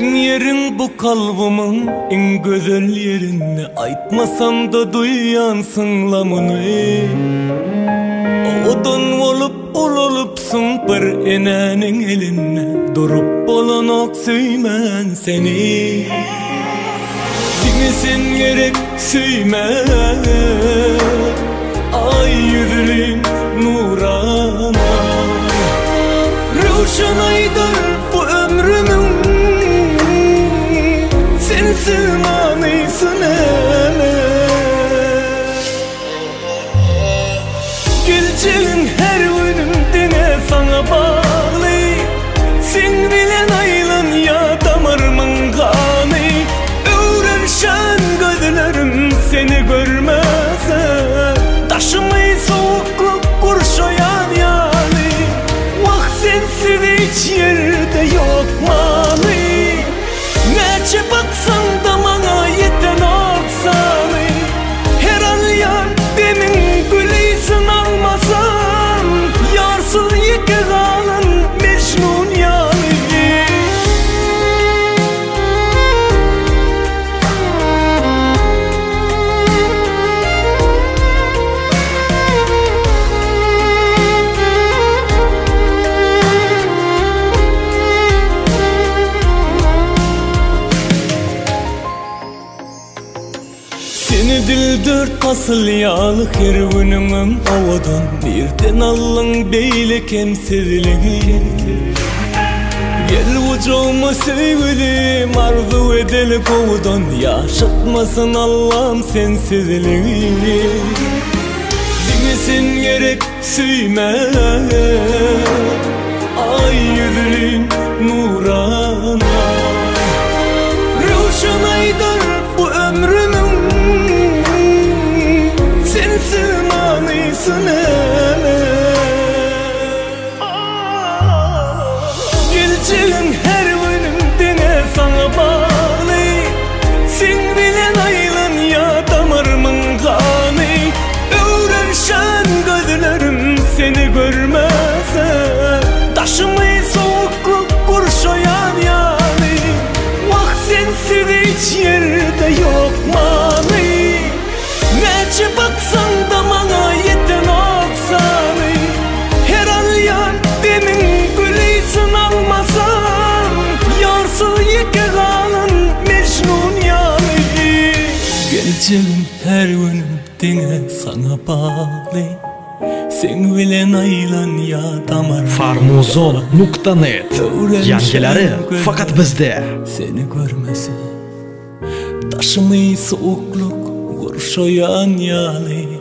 Senin yerin bu kalbimin en güzel yerinde. Aytmasam da duyansın lamını. Odan olup olupsun bir enenin eline. Durup bolanak söymen seni. Dinlesin gerek söyme. Ay yüzlüm nurana. Ruşan aydır bu ömrümün. Sensiz manısın Geleceğin her günüm dine sana bağlı. Sen bilen aylan ya damarımın kanı. Öğrenşen gözlerim seni görmezse. Taşımayı soğukluk kurşayan yani. Vah sensiz hiç yerde yok malı. Nece baksan da bana yeten aksanı. Her an yar demin gülüysün almasan. Yarsız yıkı kalan Mecnun yani. Seni dil dört asıl yağlık her günümün avadan. Birden allın beylik emsizliği. Gel ucuma sevgilim arzu edeli kovudan. Yaşatmasın Allah'ım sensizliği. Dinlesin gerek söyme. Ay yüzlüm nurana. Ruşan aydır bu ömrümün. Sensiz manısın Geleceğin her günüm dine sana bağlı. Sen bilen aylan ya damarımın kanı. Öğrenşen gözlerim seni görmezse. Taşımayı soğukluk kurşayan yani. Vah sensiz hiç yerde yok malı. Nece baksan da bana yeten aksanı. Her an yar demin gülüysün almasan. Yarsız yıkı kalan Mecnun yani. Geleceğim her günüm dine sana bağlı. Sen bilen aylan ya damar. Farmuzon.net Yangilari fakat bizde. Seni görmesin. Taşımayı soğukluk kurşayan yani.